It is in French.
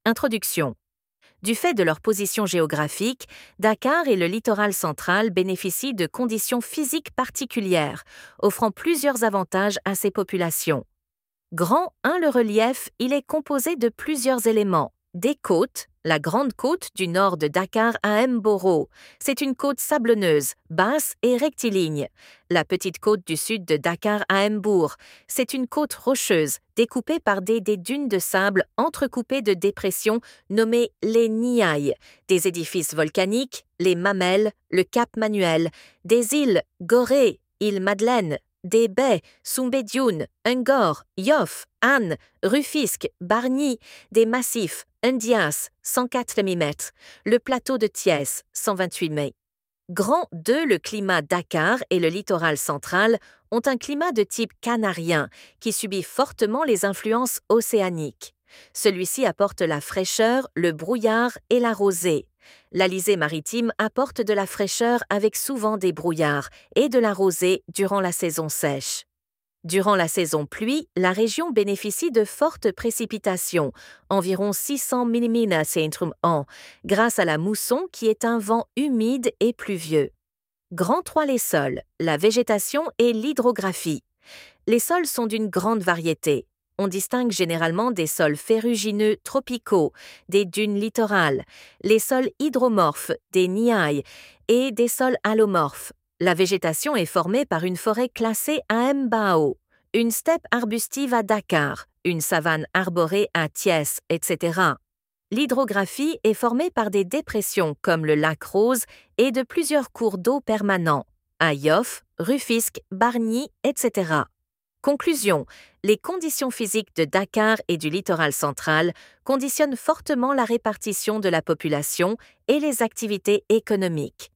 Introduction. Du fait de leur position géographique, Dakar et le littoral central bénéficient de conditions physiques particulières, offrant plusieurs avantages à ces populations. Grand 1. Le relief, il est composé de plusieurs éléments. Des côtes, la grande côte du nord de Dakar à Mboro. C'est une côte sablonneuse, basse et rectiligne. La petite côte du sud de Dakar à Mbour. C'est une côte rocheuse, découpée par des dunes de sable entrecoupées de dépressions nommées les Niayes, des édifices volcaniques, les Mamelles, le Cap Manuel, des îles Gorée, île Madeleine, des baies, Soumbédioune, Ungor, Yoff, Anne, Rufisque, Bargny, des massifs, Indias, 104 mm, le plateau de Thiès, 128 mai. Grand 2. Le climat Dakar et le littoral central ont un climat de type canarien qui subit fortement les influences océaniques. Celui-ci apporte la fraîcheur, le brouillard et la rosée. L'Alizé maritime apporte de la fraîcheur avec souvent des brouillards et de la rosée durant la saison sèche. Durant la saison pluie, la région bénéficie de fortes précipitations, environ 600 mm an, grâce à la mousson qui est un vent humide et pluvieux. Grand 3. Les sols, la végétation et l'hydrographie. Les sols sont d'une grande variété. On distingue généralement des sols ferrugineux tropicaux, des dunes littorales, les sols hydromorphes, des niayes, et des sols allomorphes. La végétation est formée par une forêt classée à Mbao, une steppe arbustive à Dakar, une savane arborée à Thiès, etc. L'hydrographie est formée par des dépressions comme le lac Rose et de plusieurs cours d'eau permanents, à Yoff, Rufisque, Bargny, etc. Conclusion. Les conditions physiques de Dakar et du littoral central conditionnent fortement la répartition de la population et les activités économiques.